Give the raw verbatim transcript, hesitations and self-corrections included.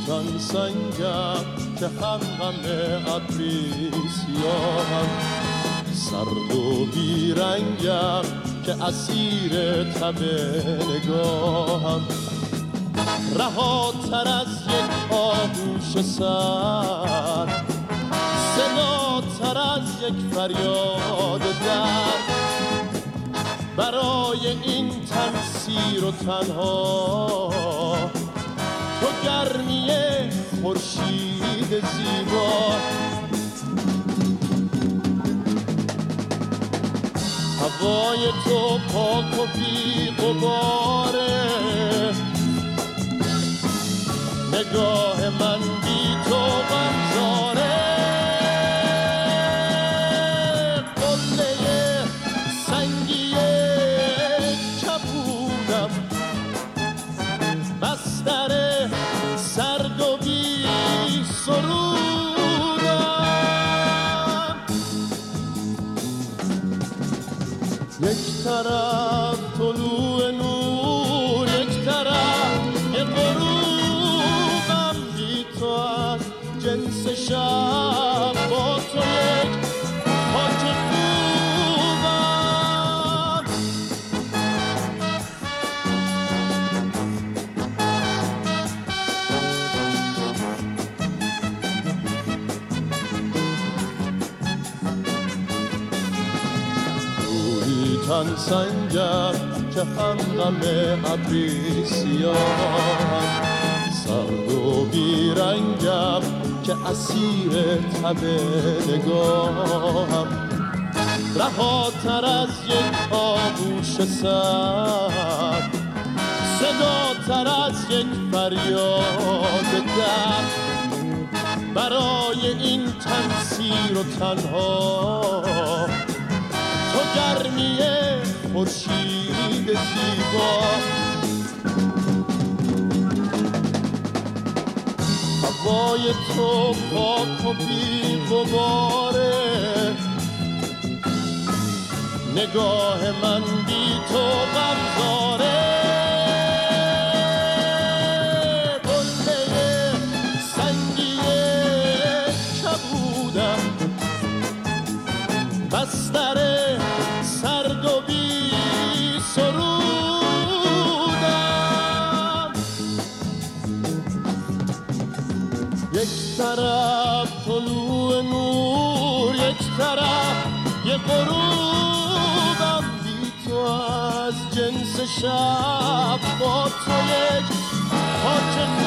رویتان سنگم که هم همه ابری سیاهم، سرد و بیرنگم که اسیر تب نگاهم، رهاتر از یک آغوش سر، صداتر از یک فریاد درد، برای این تن سیر و تنها تو گرمی خورشید زیبا. هوای تو پاک و بی غباره، نگاه من بی تو غمزاره، قله سنگی کبودم، بستر سرد و بی سرودم، یک طرف طلوع نور، یک طرف غروبم، بی تو از جنس شب، با تو یک خاک خوبم. رویتان سنگم که هم غم ابری سیاهم، سرد و بیرنگم که اسیر تب نگاهم، رهاتر از یک آغوش سر، صداتر از یک فریاد درد، برای این تن سیر و تنها تو گرمی خورشید زیبا. هوای تو پاک و بی غباره، نگاه من بی تو غمزاره، قله سنگی کبودم، بستر سرد و بی سرودم، یک طرف طلوع نور، یک طرف یه غروبم، بی تو از جنس شب، با تو یک خاک